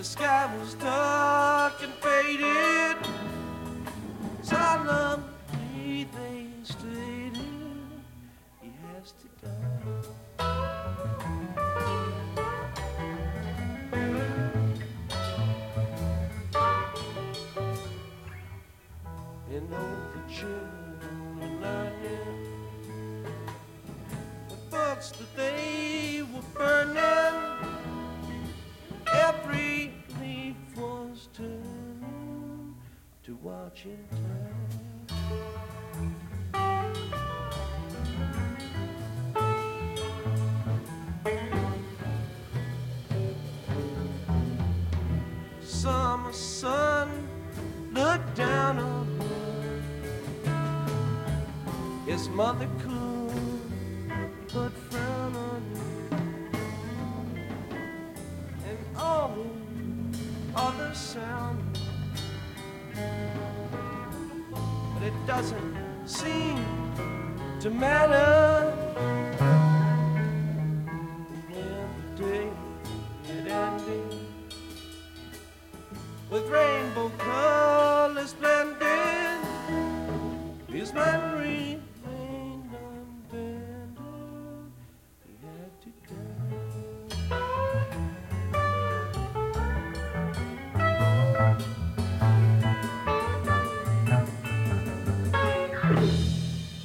sky was dark and faded. Solemnly they stated he has to die. And all the children were learning the books that they were burning. Every leaf was turning to watch him turn. Summer sun looked down on her. His mother could but frown on him. And all the other sound, but it doesn't seem to matter.